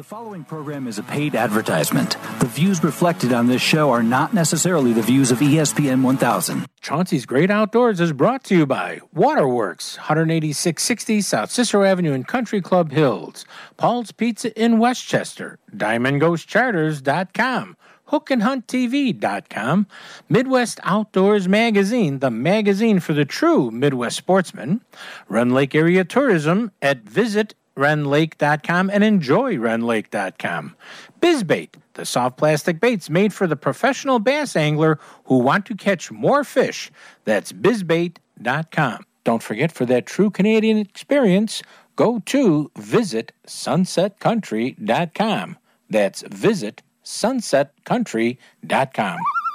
The following program is a paid advertisement. The views reflected on this show are not necessarily the views of ESPN 1000. Chauncey's Great Outdoors is brought to you by Waterworks, 18660 South Cicero Avenue in Country Club Hills, Paul's Pizza in Westchester, DiamondGhostCharters.com, HookandHuntTV.com, Midwest Outdoors Magazine, the magazine for the true Midwest sportsman, Rend Lake Area Tourism at visitrenlake.com and enjoyrenlake.com. BizBait, the soft plastic baits made for the professional bass angler who want to catch more fish. That's bizbait.com. Don't forget, for that true Canadian experience, go to visitsunsetcountry.com. That's visitsunsetcountry.com.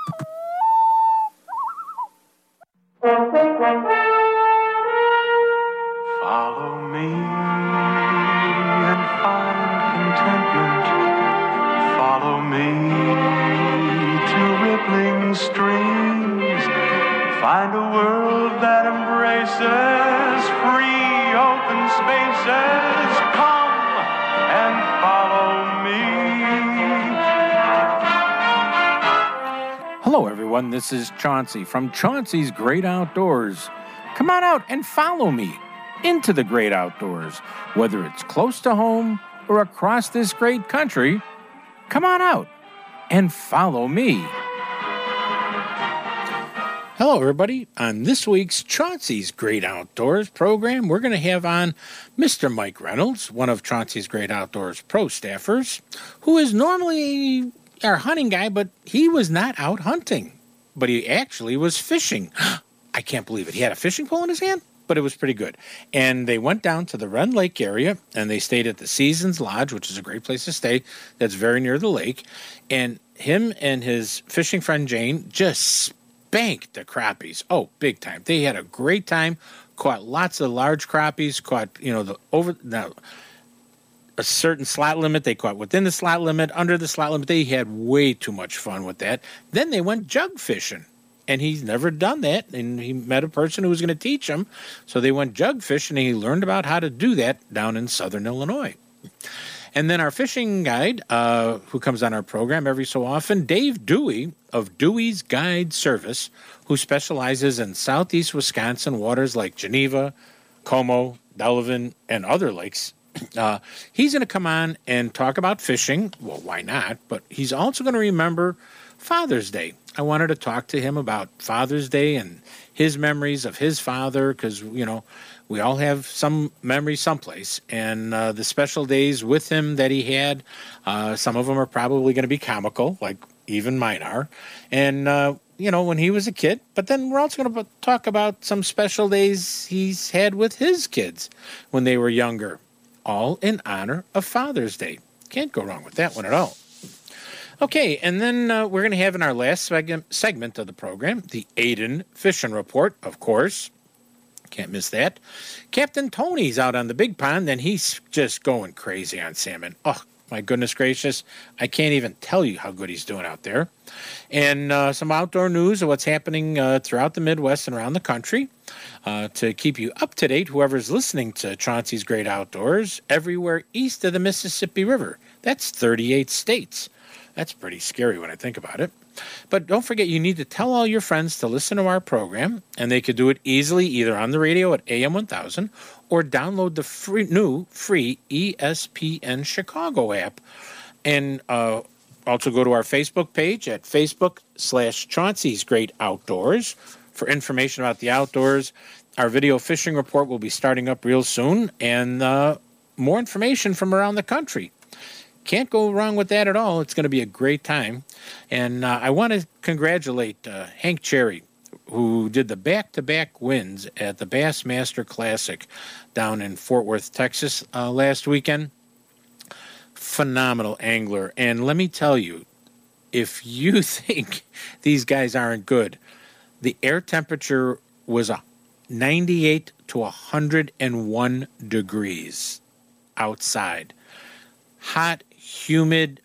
Follow me and find contentment. Follow me to rippling streams. Find a world that embraces free open spaces. Come and follow me. Hello, everyone. This is Chauncey from Chauncey's Great Outdoors. Come on out and follow me into the great outdoors, whether it's close to home or across this great country. Come on out and follow me. Hello, everybody. On this week's Chauncey's Great Outdoors program, we're going to have on Mr. Mike Reynolds, one of Chauncey's Great Outdoors pro staffers, who is normally our hunting guy, but he was not out hunting, but he actually was fishing. I can't believe it. He had a fishing pole in his hand, but it was pretty good. And they went down to the Rend Lake area, and they stayed at the Seasons Lodge, which is a great place to stay. That's very near the lake. And him and his fishing friend Jane just spanked the crappies. Oh, big time. They had a great time. Caught lots of large crappies. Caught, a certain slot limit. They caught within the slot limit, under the slot limit. They had way too much fun with that. Then they went jug fishing. And he's never done that, and he met a person who was going to teach him. So they went jug fishing, and he learned about how to do that down in southern Illinois. And then our fishing guide, who comes on our program every so often, Dave Dewey of Dewey's Guide Service, who specializes in southeast Wisconsin waters like Geneva, Como, Delavan, and other lakes. He's going to come on and talk about fishing. Well, why not? But he's also going to remember Father's Day. I wanted to talk to him about Father's Day and his memories of his father, because, we all have some memories someplace. And the special days with him that he had, some of them are probably going to be comical, like even mine are. And, when he was a kid. But then we're also going to talk about some special days he's had with his kids when they were younger, all in honor of Father's Day. Can't go wrong with that one at all. Okay, and then we're going to have in our last segment of the program, the Aiden Fishing Report, of course. Can't miss that. Captain Tony's out on the big pond, and he's just going crazy on salmon. Oh, my goodness gracious. I can't even tell you how good he's doing out there. And some outdoor news of what's happening throughout the Midwest and around the country. To keep you up to date, whoever's listening to Chauncey's Great Outdoors, everywhere east of the Mississippi River. That's 38 states. That's pretty scary when I think about it. But don't forget, you need to tell all your friends to listen to our program, and they could do it easily either on the radio at AM 1000 or download the new free ESPN Chicago app. And also go to our Facebook page at Facebook/Chauncey's Great Outdoors for information about the outdoors. Our video fishing report will be starting up real soon, and more information from around the country. Can't go wrong with that at all. It's going to be a great time. And I want to congratulate Hank Cherry, who did the back-to-back wins at the Bassmaster Classic down in Fort Worth, Texas last weekend. Phenomenal angler. And let me tell you, if you think these guys aren't good, the air temperature was 98 to 101 degrees outside. Hot, humid,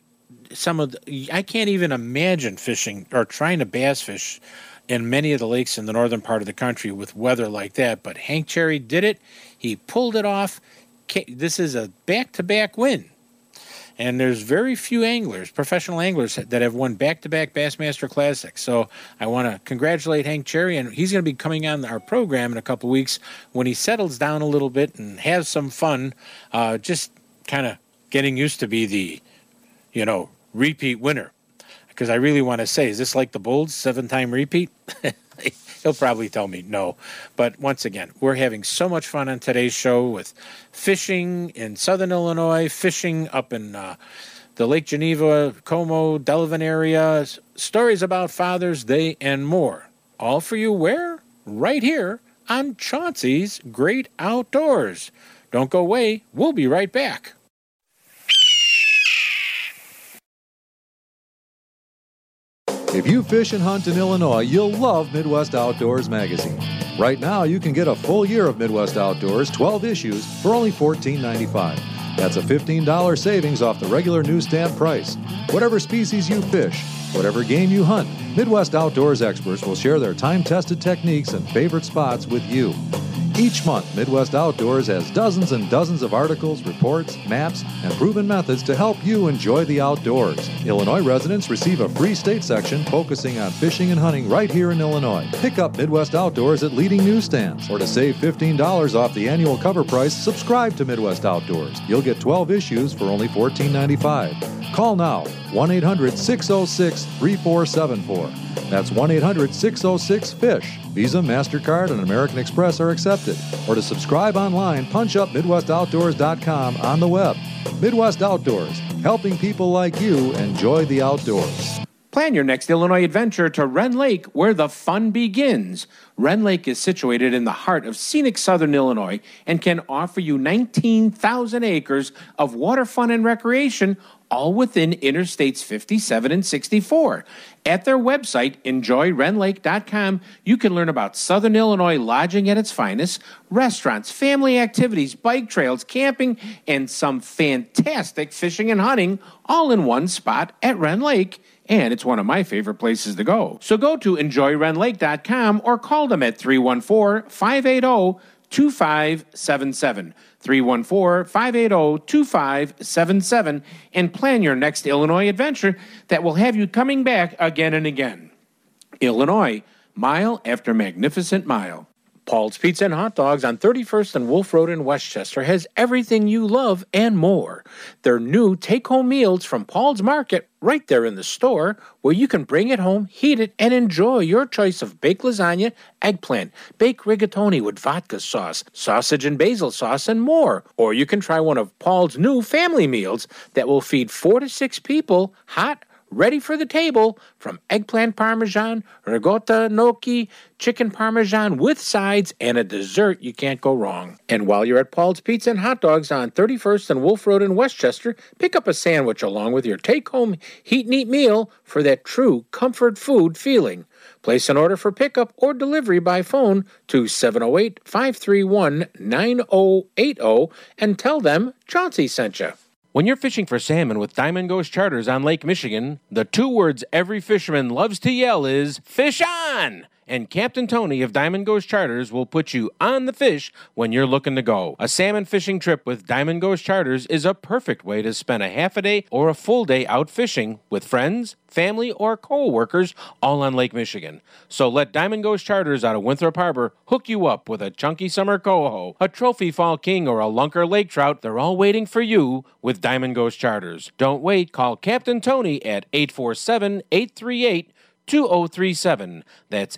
I can't even imagine fishing or trying to bass fish in many of the lakes in the northern part of the country with weather like that. But Hank Cherry did it. He pulled it off. This is a back-to-back win. And there's very few anglers, professional anglers, that have won back-to-back Bassmaster Classics. So I want to congratulate Hank Cherry, and he's going to be coming on our program in a couple weeks when he settles down a little bit and has some fun, just kind of getting used to be the, repeat winner. Because I really want to say, is this like the Bulls, 7-time repeat? He'll probably tell me no. But once again, we're having so much fun on today's show with fishing in southern Illinois, fishing up in the Lake Geneva, Como, Delavan area, stories about Father's Day, and more. All for you where? Right here on Chauncey's Great Outdoors. Don't go away. We'll be right back. If you fish and hunt in Illinois, you'll love Midwest Outdoors magazine. Right now, you can get a full year of Midwest Outdoors, 12 issues, for only $14.95. That's a $15 savings off the regular newsstand price. Whatever species you fish, whatever game you hunt, Midwest Outdoors experts will share their time-tested techniques and favorite spots with you. Each month, Midwest Outdoors has dozens and dozens of articles, reports, maps, and proven methods to help you enjoy the outdoors. Illinois residents receive a free state section focusing on fishing and hunting right here in Illinois. Pick up Midwest Outdoors at leading newsstands. Or to save $15 off the annual cover price, subscribe to Midwest Outdoors. You'll get 12 issues for only $14.95. Call now, 1-800-606-3474. That's 1-800-606-FISH. Visa, MasterCard, and American Express are accepted. Or to subscribe online, punch up MidwestOutdoors.com on the web. Midwest Outdoors, helping people like you enjoy the outdoors. Plan your next Illinois adventure to Wren Lake, where the fun begins. Wren Lake is situated in the heart of scenic southern Illinois and can offer you 19,000 acres of water fun and recreation, all within Interstates 57 and 64. At their website, enjoywrenlake.com, you can learn about Southern Illinois lodging at its finest, restaurants, family activities, bike trails, camping, and some fantastic fishing and hunting, all in one spot at Wren Lake. And it's one of my favorite places to go. So go to enjoywrenlake.com or call them at 314-580-2577. 314-580-2577 and plan your next Illinois adventure that will have you coming back again and again. Illinois, mile after magnificent mile. Paul's Pizza and Hot Dogs on 31st and Wolf Road in Westchester has everything you love and more. Their new take-home meals from Paul's Market right there in the store, where you can bring it home, heat it, and enjoy your choice of baked lasagna, eggplant, baked rigatoni with vodka sauce, sausage and basil sauce, and more. Or you can try one of Paul's new family meals that will feed 4 to 6 people, hot, ready for the table, from eggplant parmesan, ricotta gnocchi, chicken parmesan with sides, and a dessert you can't go wrong. And while you're at Paul's Pizza and Hot Dogs on 31st and Wolf Road in Westchester, pick up a sandwich along with your take-home heat and eat meal for that true comfort food feeling. Place an order for pickup or delivery by phone to 708-531-9080 and tell them Chauncey sent you. When you're fishing for salmon with Diamond Ghost Charters on Lake Michigan, the 2 words every fisherman loves to yell is, "Fish on!" And Captain Tony of Diamond Ghost Charters will put you on the fish when you're looking to go. A salmon fishing trip with Diamond Ghost Charters is a perfect way to spend a half a day or a full day out fishing with friends, family, or co-workers all on Lake Michigan. So let Diamond Ghost Charters out of Winthrop Harbor hook you up with a chunky summer coho, a trophy fall king, or a lunker lake trout. They're all waiting for you with Diamond Ghost Charters. Don't wait. Call Captain Tony at 847-838-2037. That's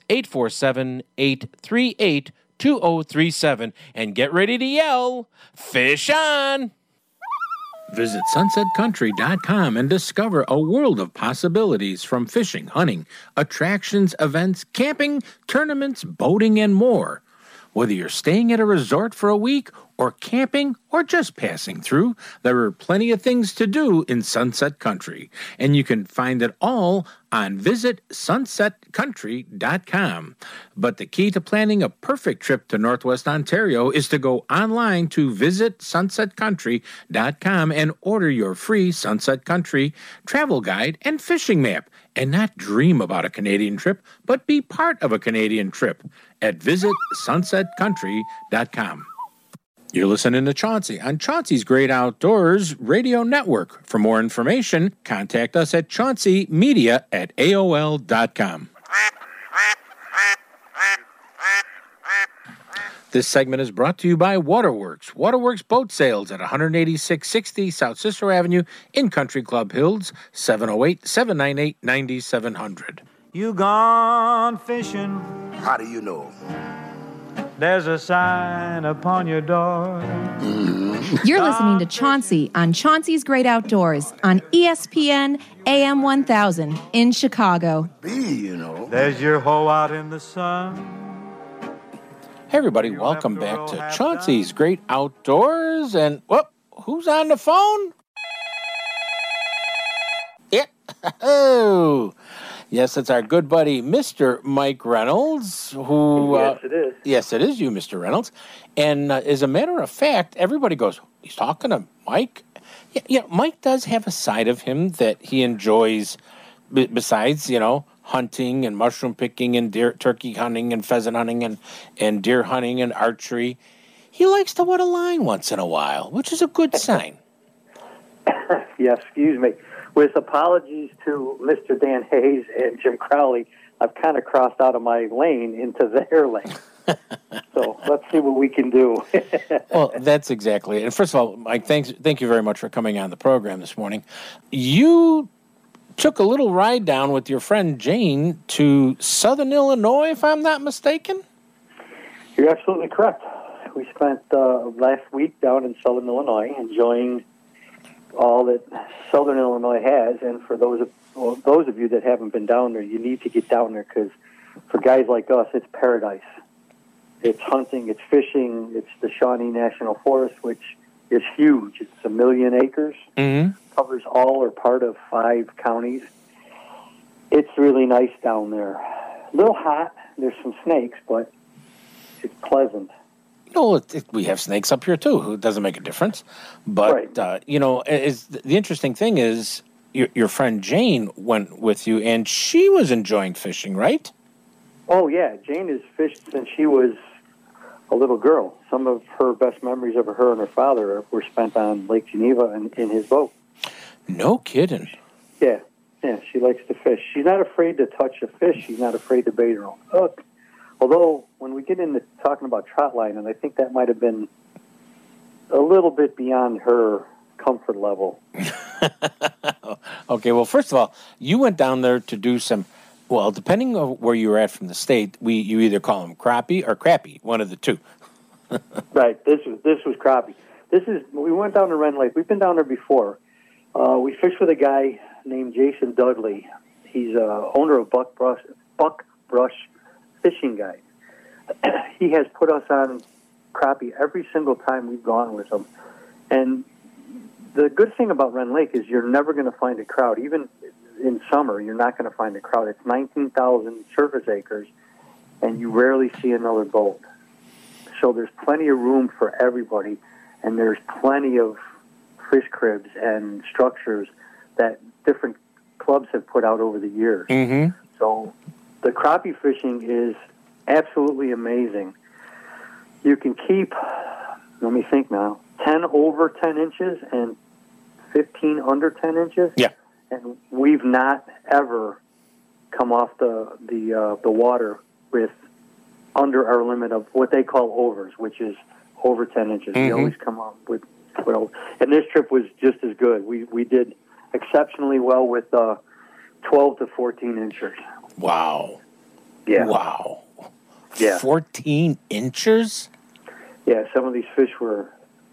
847-838-2037. And get ready to yell, "Fish on!" Visit sunsetcountry.com and discover a world of possibilities from fishing, hunting, attractions, events, camping, tournaments, boating, and more. Whether you're staying at a resort for a week or camping or just passing through, there are plenty of things to do in Sunset Country, and you can find it all on visitsunsetcountry.com. But the key to planning a perfect trip to Northwest Ontario is to go online to visitsunsetcountry.com and order your free Sunset Country travel guide and fishing map, and not dream about a Canadian trip, but be part of a Canadian trip at visitsunsetcountry.com. You're listening to Chauncey on Chauncey's Great Outdoors Radio Network. For more information, contact us at chaunceymedia@aol.com. This segment is brought to you by Waterworks. Waterworks Boat Sales at 18660 South Cicero Avenue in Country Club Hills, 708-798-9700. You gone fishing? How do you know? There's a sign upon your door. You're listening to Chauncey on Chauncey's Great Outdoors on ESPN AM 1000 in Chicago. There's your hoe out in the sun. Hey everybody, welcome back to Chauncey's Great Outdoors. And, who's on the phone? Yeah. Oh, yes, it's our good buddy, Mr. Mike Reynolds, who... yes, it is. Yes, it is you, Mr. Reynolds. And as a matter of fact, everybody goes, he's talking to Mike? Yeah, Mike does have a side of him that he enjoys besides, hunting and mushroom picking and turkey hunting and pheasant hunting and deer hunting and archery. He likes to wet a line once in a while, which is a good sign. Yeah, excuse me. With apologies to Mr. Dan Hayes and Jim Crowley, I've kind of crossed out of my lane into their lane. So let's see what we can do. Well, that's exactly it. And first of all, Mike, thank you very much for coming on the program this morning. You took a little ride down with your friend Jane to Southern Illinois, if I'm not mistaken? You're absolutely correct. We spent last week down in Southern Illinois enjoying all that Southern Illinois has. And for those of you that haven't been down there, you need to get down there because for guys like us, it's paradise. It's hunting, it's fishing, it's the Shawnee National Forest, which is huge. It's 1 million acres. Mm-hmm. Covers all or part of 5 counties. It's really nice down there. A little hot. There's some snakes, but it's pleasant. We have snakes up here too. It doesn't make a difference. But right. The interesting thing is your friend Jane went with you, and she was enjoying fishing, right? Oh yeah, Jane has fished since she was a little girl. Some of her best memories of her and her father were spent on Lake Geneva in his boat. No kidding. Yeah, she likes to fish. She's not afraid to touch a fish. She's not afraid to bait her own hook. Although, when we get into talking about trot line, and I think that might have been a little bit beyond her comfort level. Okay, well, first of all, you went down there to do some, well, depending on where you were at from the state, you either call them crappie or crappie, one of the two. Right, this was crappie. We went down to Wren Lake. We've been down there before. We fished with a guy named Jason Dudley. He's owner of Buck Brush Fishing Guide. He has put us on crappie every single time we've gone with him. And the good thing about Wren Lake is you're never going to find a crowd. Even in summer, you're not going to find a crowd. It's 19,000 surface acres, and you rarely see another boat. So there's plenty of room for everybody, and there's plenty of fish cribs and structures that different clubs have put out over the years. Mm-hmm. So the crappie fishing is absolutely amazing. You can keep, let me think now, 10 over 10 inches and 15 under 10 inches. Yeah. And we've not ever come off the water with under our limit of what they call overs, which is over 10 inches. Mm-hmm. We always come up with 12. And this trip was just as good. We did exceptionally well with 12 to 14 inches. Wow. Yeah. Wow. Yeah. 14 inches? Yeah, some of these fish were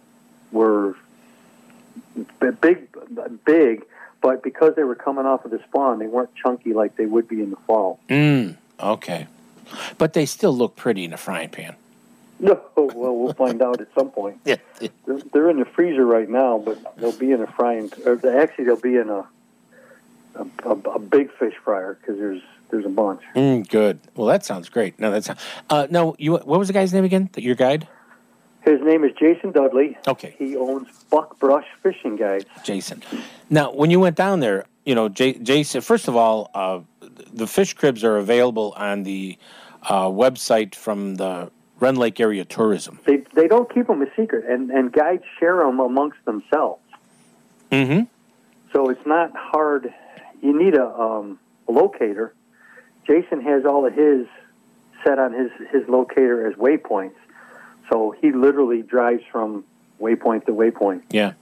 big, but because they were coming off of the spawn, they weren't chunky like they would be in the fall. Okay. But they still look pretty in a frying pan. No, well, we'll find out at some point. Yeah. They're in the freezer right now, but they'll be in a frying. Actually, they'll be in a big fish fryer because there's a bunch. Good. Well, that sounds great. No, what was the guy's name again? Your guide? His name is Jason Dudley. Okay. He owns Buck Brush Fishing Guides. Jason. Now, when you went down there, Jason. First of all, the fish cribs are available on the website from the Rend Lake area tourism. They don't keep them a secret, and guides share them amongst themselves. Mm-hmm. So it's not hard. You need a locator. Jason has all of his set on his locator as waypoints. So he literally drives from waypoint to waypoint. Yeah.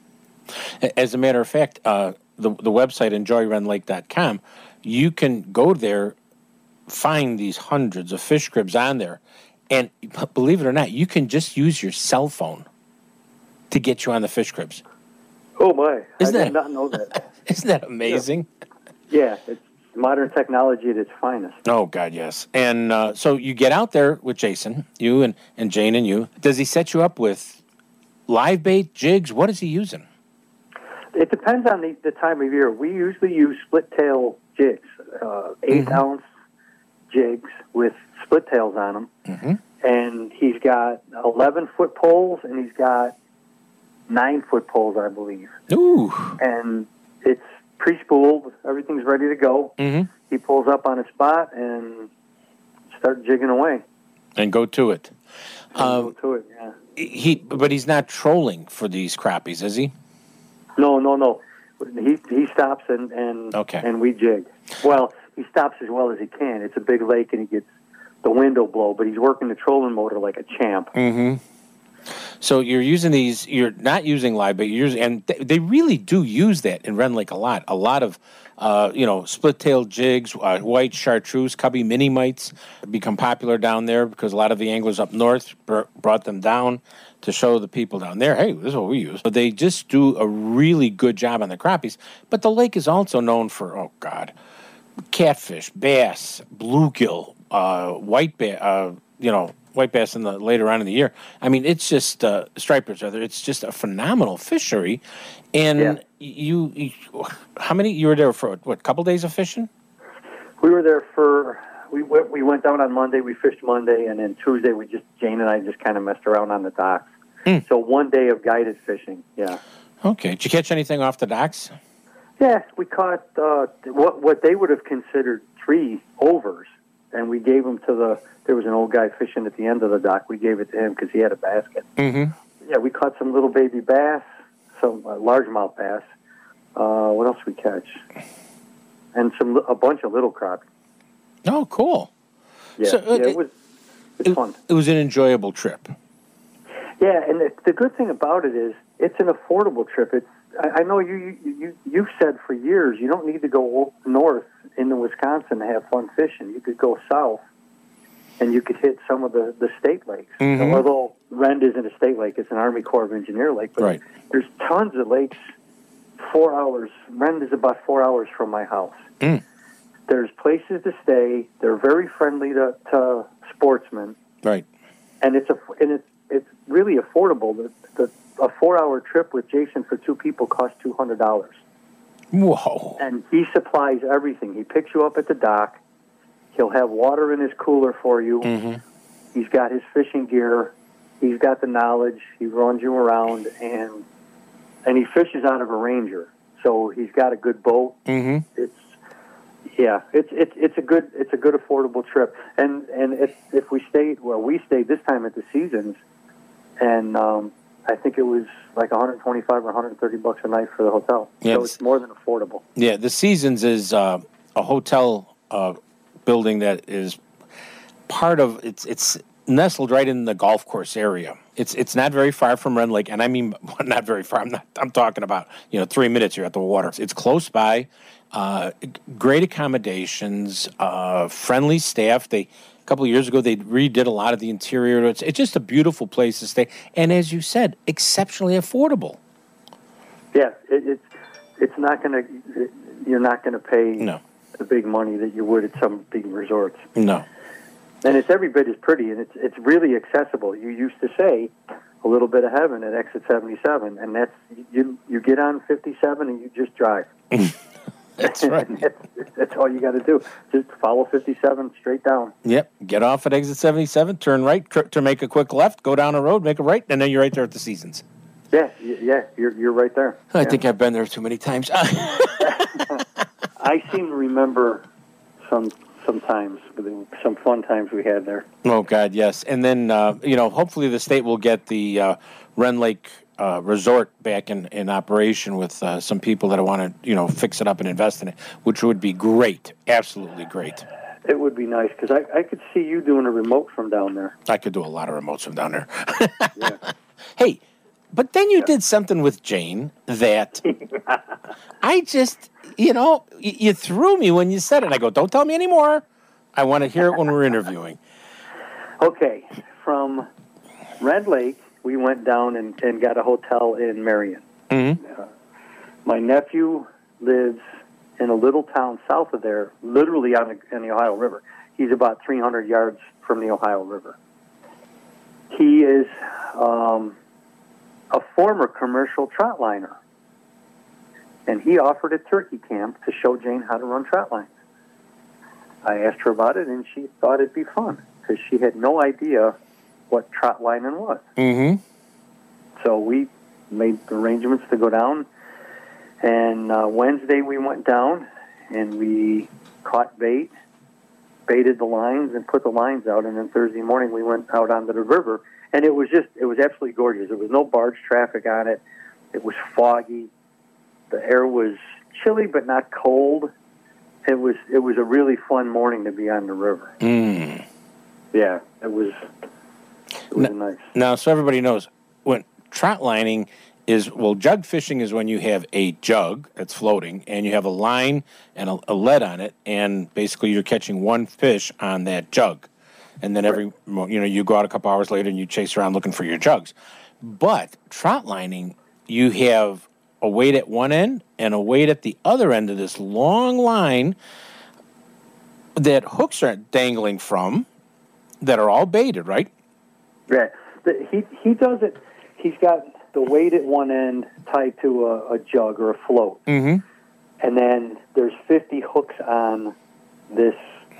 As a matter of fact, the website enjoyrendlake.com, you can go there, find these hundreds of fish cribs on there, and believe it or not, you can just use your cell phone to get you on the fish cribs. Oh my! I did not know that. Isn't that amazing? Yeah, it's modern technology at its finest. Oh God, yes. And so you get out there with Jason, you and Jane and you. Does he set you up with live bait, jigs? What is he using? It depends on the time of year. We usually use split tail jigs, 8-ounce jigs with split tails on them. Mm-hmm. And he's got 11-foot poles, and he's got 9-foot poles, I believe. Ooh. And it's pre-spooled. Everything's ready to go. Mm-hmm. He pulls up on a spot and start jigging away. And go to it. Go to it, yeah. But he's not trolling for these crappies, is he? No. He stops and we jig. Well, he stops as well as he can. It's a big lake, and he gets the wind will blow, but he's working the trolling motor like a champ. Mm-hmm. So you're using these. You're not using live bait. You're using, and they really do use that in Rend Lake a lot. A lot of split-tailed jigs, white chartreuse, cubby mini mites become popular down there because a lot of the anglers up north brought them down to show the people down there, hey, this is what we use. So they just do a really good job on the crappies. But the lake is also known for, catfish, bass, bluegill, white bass, white bass later on in the year. I mean, it's just stripers. It's just a phenomenal fishery. And you how many? You were there for what? Couple days of fishing? We were there for. We went down on Monday. We fished Monday, and then Tuesday Jane and I just kind of messed around on the docks. So one day of guided fishing. Yeah. Okay. Did you catch anything off the docks? Yeah, we caught what they would have considered 3 overs, and we gave them to there was an old guy fishing at the end of the dock. We gave it to him because he had a basket. Mm-hmm. Yeah, we caught some little baby bass, some largemouth bass. What else we catch? And a bunch of little crappie. Oh, cool. Yeah, so, it's fun. It was an enjoyable trip. Yeah, and the good thing about it is it's an affordable trip. I know you've said for years you don't need to go north into Wisconsin to have fun fishing. You could go south, and you could hit some of the state lakes. Mm-hmm. Although Rend isn't a state lake, it's an Army Corps of Engineer lake. But there's tons of lakes. 4 hours. Rend is about 4 hours from my house. Mm. There's places to stay. They're very friendly to sportsmen. Right. And it's really affordable. A 4-hour trip with Jason for 2 people costs $200. Whoa. And he supplies everything. He picks you up at the dock. He'll have water in his cooler for you. Mm-hmm. He's got his fishing gear. He's got the knowledge. He runs you around, and he fishes out of a Ranger. So he's got a good boat. Mm-hmm. It's a good affordable trip. And if we stayed this time at the Seasons, and I think it was like $125 or $130 a night for the hotel. Yeah, so it's more than affordable. Yeah, the Seasons is a hotel building that is part of it's nestled right in the golf course area. It's not very far from Rend Lake, and I mean not very far. I'm talking about 3 minutes. You're at the water. It's close by. Great accommodations, friendly staff. A couple of years ago, they redid a lot of the interior. It's just a beautiful place to stay, and as you said, exceptionally affordable. Yeah, it's not going to. You're not going to pay the big money that you would at some big resorts. No. And it's every bit as pretty, and it's really accessible. You used to say a little bit of heaven at exit 77, and that's you get on 57 and you just drive. That's right. That's all you got to do. Just follow 57 straight down. Yep. Get off at exit 77, turn right to make a quick left, go down the road, make a right, and then you're right there at the Seasons. Yeah, you're right there. I think I've been there too many times. I seem to remember some sometimes, some fun times we had there. Oh, God, yes. And then, hopefully the state will get the Wren Lake resort back in operation with some people that want to, fix it up and invest in it, which would be great. Absolutely great. It would be nice, because I could see you doing a remote from down there. I could do a lot of remotes from down there. Yeah. Hey, but then you did something with Jane that I just, you threw me when you said it. I go, don't tell me anymore. I want to hear it when we're interviewing. Okay, from Red Lake, we went down and got a hotel in Marion. Mm-hmm. My nephew lives in a little town south of there, literally on the Ohio River. He's about 300 yards from the Ohio River. He is a former commercial trout liner, and he offered a turkey camp to show Jane how to run trout lines. I asked her about it, and she thought it'd be fun, because she had no idea what trout lining was. Mm-hmm. So we made arrangements to go down, and Wednesday we went down, and we caught bait, baited the lines, and put the lines out, and then Thursday morning we went out onto the river, and it was absolutely gorgeous. There was no barge traffic on it. It was foggy. The air was chilly but not cold. It was a really fun morning to be on the river. Mm. Yeah, it was nice. Now, so everybody knows, when trout lining is, jug fishing is when you have a jug that's floating and you have a line and a lead on it, and basically you're catching one fish on that jug. And then you go out a couple hours later and you chase around looking for your jugs. But trout lining, you have a weight at one end and a weight at the other end of this long line that hooks are dangling from, that are all baited, right? Yeah. He does it. He's got the weight at one end tied to a jug or a float. Mm-hmm. And then there's 50 hooks on this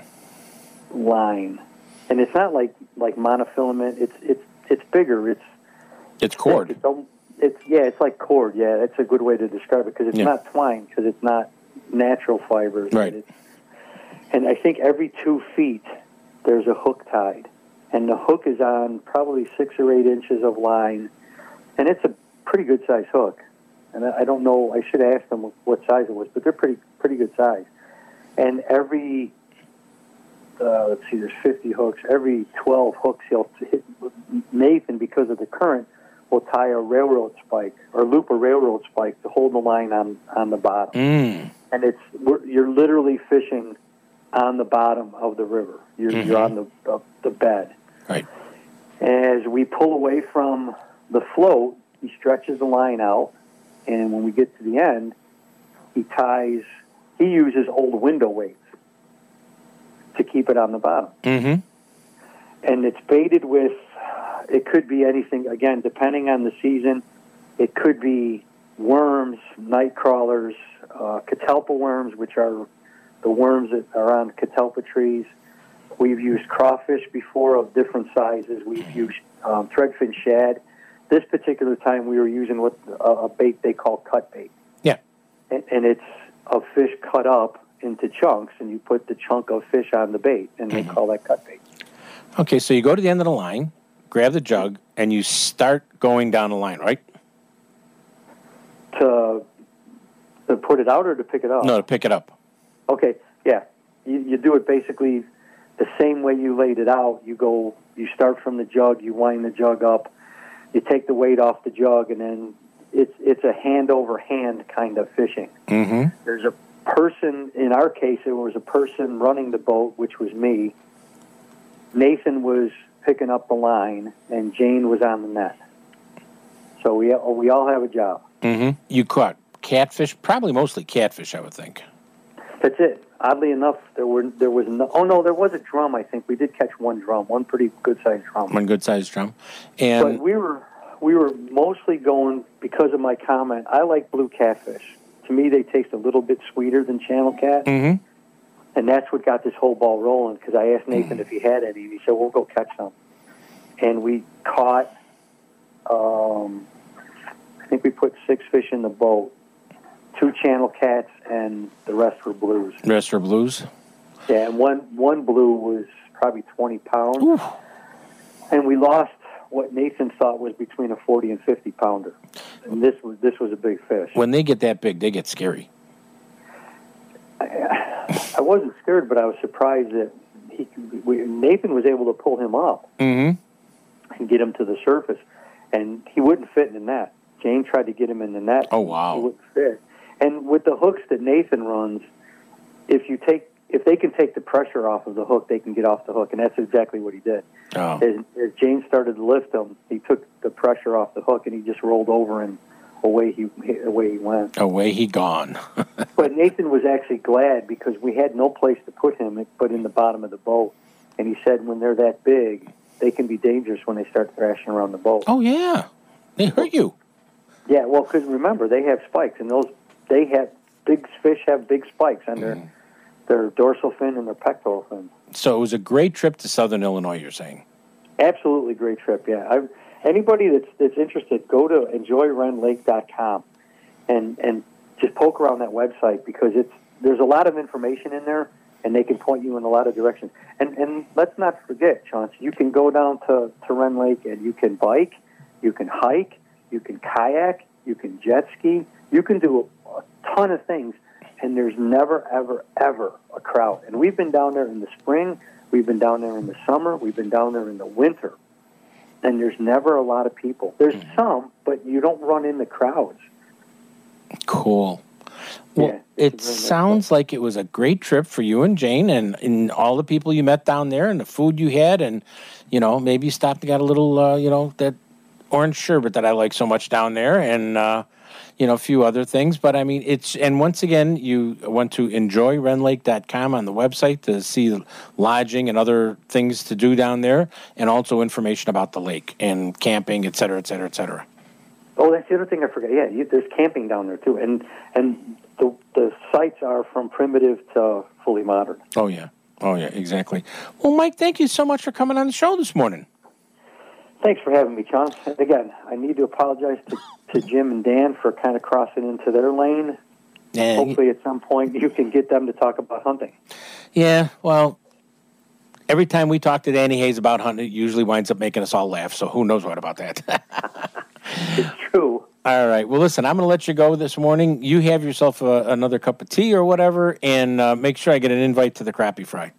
line. And it's not like monofilament. It's bigger. It's cord. It's like cord. Yeah, that's a good way to describe it, because it's not twine, because it's not natural fibers. Right. And I think every 2 feet there's a hook tied, and the hook is on probably 6 or 8 inches of line, and it's a pretty good size hook. And I don't know. I should ask them what size it was, but they're pretty good size. And every there's 50 hooks. Every 12 hooks he'll hit. Nathan, because of the current, will tie a railroad spike or loop a railroad spike to hold the line on the bottom. Mm. And you're literally fishing on the bottom of the river. You're on the bed. Right. As we pull away from the float, he stretches the line out, and when we get to the end, he uses old window weights to keep it on the bottom. Mm-hmm. And it's baited with, it could be anything, again, depending on the season. It could be worms, night crawlers, catalpa worms, which are the worms that are on catalpa trees. We've used crawfish before of different sizes. We've used threadfin shad. This particular time we were using a bait they call cut bait. Yeah. And it's a fish cut up into chunks, and you put the chunk of fish on the bait, and they call that cut bait. Okay, so you go to the end of the line, grab the jug, and you start going down the line, right? To put it out or to pick it up? No, to pick it up. Okay, yeah. You do it basically the same way you laid it out. You start from the jug, you wind the jug up, you take the weight off the jug, and then it's a hand-over-hand kind of fishing. Mm-hmm. There's a person, in our case, it was a person running the boat, which was me. Nathan was picking up the line, and Jane was on the net. So we all have a job. Mm-hmm. You caught catfish, probably mostly catfish, I would think. That's it. Oddly enough, there was a drum, I think. We did catch one pretty good-sized drum. One good-sized drum. And but we were mostly going, because of my comment, I like blue catfish. To me, they taste a little bit sweeter than channel cat. Mm-hmm. And that's what got this whole ball rolling, because I asked Nathan if he had any, and he said, we'll go catch some. And we caught, I think we put 6 fish in the boat, 2 channel cats, and the rest were blues. The rest were blues? Yeah, and one blue was probably 20 pounds. Oof. And we lost what Nathan thought was between a 40 and 50 pounder. And this was a big fish. When they get that big, they get scary. I wasn't scared, but I was surprised that Nathan was able to pull him up and get him to the surface, and he wouldn't fit in the net. Jane tried to get him in the net. Oh, wow. He wouldn't fit. And with the hooks that Nathan runs, if they can take the pressure off of the hook, they can get off the hook, and that's exactly what he did. Oh. As Jane started to lift him, he took the pressure off the hook, and he just rolled over, and away he went. Away he gone. But Nathan was actually glad because we had no place to put him but in the bottom of the boat. And he said when they're that big, they can be dangerous when they start thrashing around the boat. Oh, yeah. They hurt you. Yeah, well, because remember, they have spikes, and big fish have big spikes on their dorsal fin and their pectoral fin. So it was a great trip to Southern Illinois, you're saying? Absolutely great trip, yeah. Anybody that's interested, go to enjoyrenlake.com and just poke around that website because there's a lot of information in there, and they can point you in a lot of directions. And let's not forget, Chauncey, you can go down to Wren Lake and you can bike, you can hike, you can kayak, you can jet ski, you can do a ton of things, and there's never, ever, ever a crowd. And we've been down there in the spring, we've been down there in the summer, we've been down there in the winter, and there's never a lot of people. There's some, but you don't run into crowds. Cool. Well, Yeah, it sounds like it was a great trip for you and Jane and all the people you met down there and the food you had and, maybe you stopped and got a little, that orange sherbet that I like so much down there and, a few other things. But, I mean, and once again, you went to enjoyrenlake.com on the website to see lodging and other things to do down there and also information about the lake and camping, et cetera, et cetera, et cetera. Oh, that's the other thing I forgot. Yeah, there's camping down there, too. And the sites are from primitive to fully modern. Oh, yeah, exactly. Well, Mike, thank you so much for coming on the show this morning. Thanks for having me, John. Again, I need to apologize to Jim and Dan for kind of crossing into their lane. Yeah. Hopefully at some point you can get them to talk about hunting. Yeah, well, every time we talk to Danny Hayes about hunting, it usually winds up making us all laugh, so who knows what about that. It's true. All right. Well, listen, I'm going to let you go this morning. You have yourself another cup of tea or whatever, and make sure I get an invite to the crappie fry.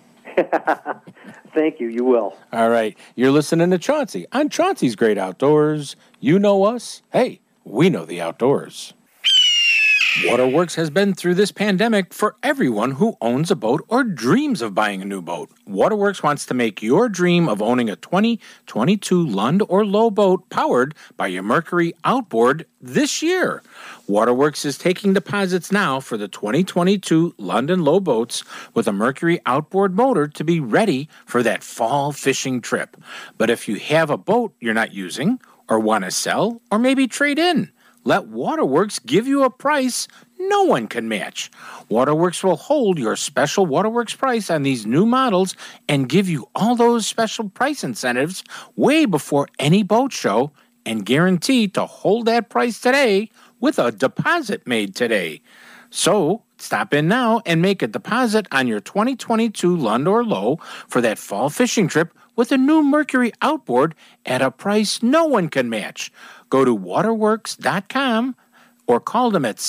Thank you. You will. All right. You're listening to Chauncey on Chauncey's Great Outdoors. You know us. Hey, we know the outdoors. Waterworks has been through this pandemic for everyone who owns a boat or dreams of buying a new boat. Waterworks wants to make your dream of owning a 2022 Lund or Lowe boat powered by your Mercury outboard this year. Waterworks is taking deposits now for the 2022 Lund and Lowe boats with a Mercury outboard motor to be ready for that fall fishing trip. But if you have a boat you're not using or want to sell or maybe trade in, let Waterworks give you a price no one can match. Waterworks will hold your special Waterworks price on these new models and give you all those special price incentives way before any boat show and guarantee to hold that price today with a deposit made today. So stop in now and make a deposit on your 2022 Lund or Lowe for that fall fishing trip with a new Mercury outboard at a price no one can match. Go to waterworks.com or call them at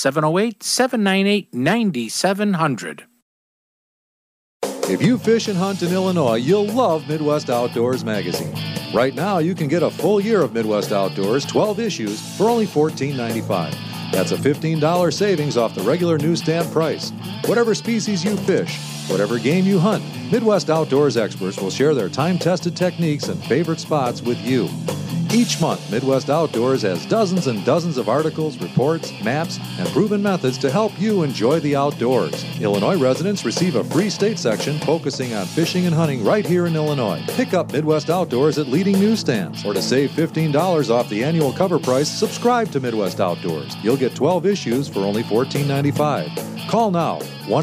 708-798-9700. If you fish and hunt in Illinois, you'll love Midwest Outdoors magazine. Right now, you can get a full year of Midwest Outdoors, 12 issues, for only $14.95. That's a $15 savings off the regular newsstand price. Whatever species you fish, whatever game you hunt, Midwest Outdoors experts will share their time-tested techniques and favorite spots with you. Each month, Midwest Outdoors has dozens and dozens of articles, reports, maps, and proven methods to help you enjoy the outdoors. Illinois residents receive a free state section focusing on fishing and hunting right here in Illinois. Pick up Midwest Outdoors at leading newsstands. Or to save $15 off the annual cover price, subscribe to Midwest Outdoors. You'll get 12 issues for only $14.95. Call now,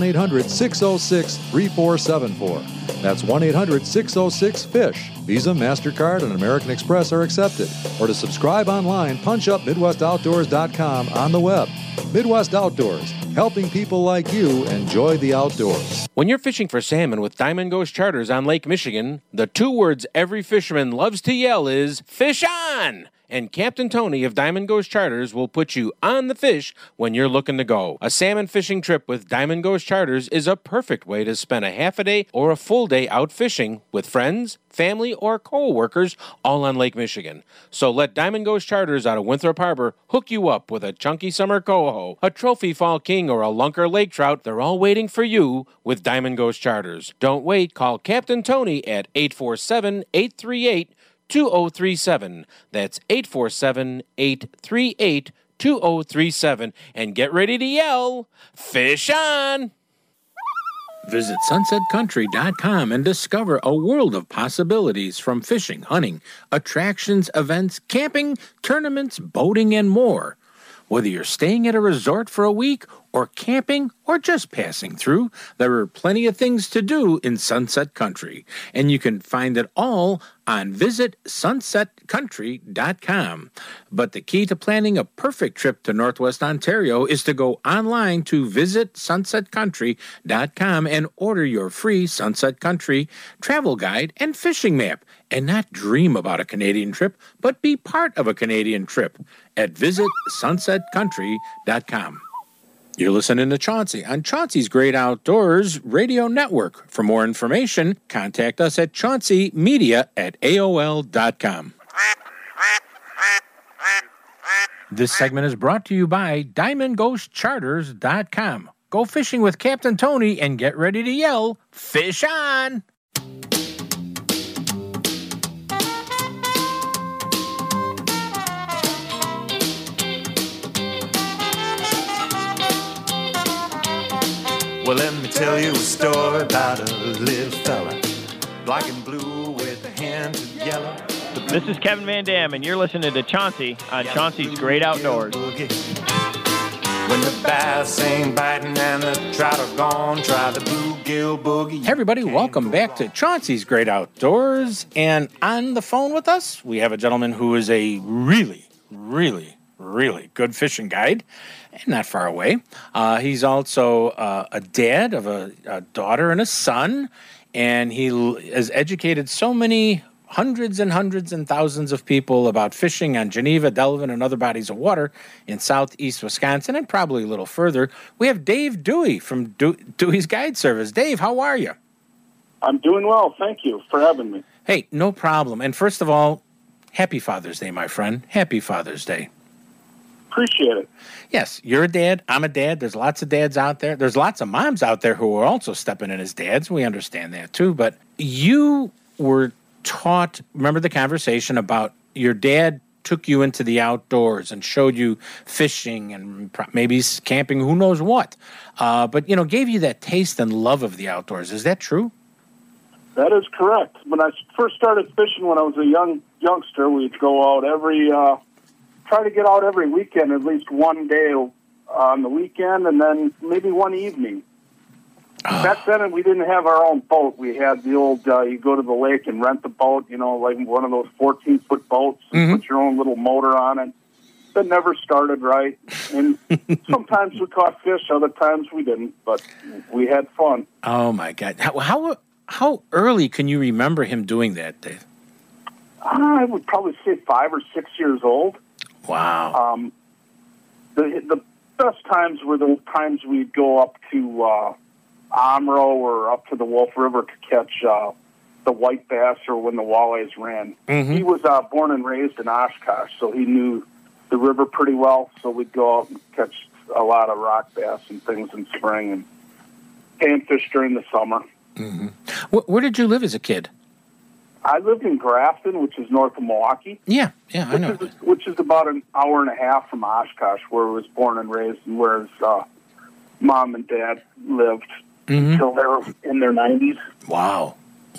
1-800-606-3474. That's 1-800-606-FISH. Visa, MasterCard, and American Express are accepted. Or to subscribe online, punch up MidwestOutdoors.com on the web. Midwest Outdoors, helping people like you enjoy the outdoors. When you're fishing for salmon with Diamond Ghost Charters on Lake Michigan, the 2 words every fisherman loves to yell is, fish on! And Captain Tony of Diamond Ghost Charters will put you on the fish when you're looking to go. A salmon fishing trip with Diamond Ghost Charters is a perfect way to spend a half a day or a full day out fishing with friends, family, or co-workers all on Lake Michigan. So let Diamond Ghost Charters out of Winthrop Harbor hook you up with a chunky summer coho, a trophy fall king, or a lunker lake trout. They're all waiting for you with Diamond Ghost Charters. Don't wait. Call Captain Tony at 847-838-2037. That's 847-838-2037. And get ready to yell, fish on! Visit sunsetcountry.com and discover a world of possibilities from fishing, hunting, attractions, events, camping, tournaments, boating, and more. Whether you're staying at a resort for a week or camping or just passing through, there are plenty of things to do in Sunset Country, and you can find it all on visitsunsetcountry.com. But the key to planning a perfect trip to Northwest Ontario is to go online to visitsunsetcountry.com and order your free Sunset Country travel guide and fishing map, and not dream about a Canadian trip, but be part of a Canadian trip at visitsunsetcountry.com. You're listening to Chauncey on Chauncey's Great Outdoors Radio Network. For more information, contact us at chaunceymedia@aol.com. This segment is brought to you by DiamondGhostCharters.com. Go fishing with Captain Tony and get ready to yell, fish on! Well, let me tell you a story about a little fella, black and blue with a hand of yellow. This is Kevin Van Dam, and you're listening to Chauncey on Chauncey's Great Outdoors. When the bass ain't biting and the trout are gone, try the bluegill boogie. Hey everybody, welcome back to Chauncey's Great Outdoors. And on the phone with us, we have a gentleman who is a really good fishing guide, and not far away. He's also a dad of a daughter and a son, and he has educated so many hundreds and thousands of people about fishing on Geneva, Delavan, and other bodies of water in southeast Wisconsin, and probably a little further. We have Dave Dewey from Dewey's Guide Service. Dave, how are you? I'm doing well. Thank you for having me. Hey, no problem. And first of all, happy Father's Day, my friend. Happy Father's Day. Appreciate it. Yes, you're a dad. I'm a dad. There's lots of dads out there. There's lots of moms out there who are also stepping in as dads. We understand that too. But you were taught, remember the conversation about your dad took you into the outdoors and showed you fishing and maybe camping, who knows what. But, gave you that taste and love of the outdoors. Is that true? That is correct. When I first started fishing when I was a youngster, we'd go out try to get out every weekend, at least one day on the weekend, and then maybe one evening. Back then, we didn't have our own boat. We had the old, you go to the lake and rent the boat, like one of those 14-foot boats, and put your own little motor on it. That never started right. And sometimes we caught fish, other times we didn't, but we had fun. Oh, my God. How early can you remember him doing that, Dave? I would probably say 5 or 6 years old. Wow. The best times were the times we'd go up to Omro or up to the Wolf River to catch the white bass or when the walleyes ran. Mm-hmm. He was born and raised in Oshkosh, so he knew the river pretty well, so we'd go out and catch a lot of rock bass and things in spring and panfish during the summer. Mm-hmm. Where did you live as a kid? I lived in Grafton, which is north of Milwaukee. Yeah, I know. Which is about an hour and a half from Oshkosh, where I was born and raised, and where his mom and dad lived until they were in their 90s. Wow.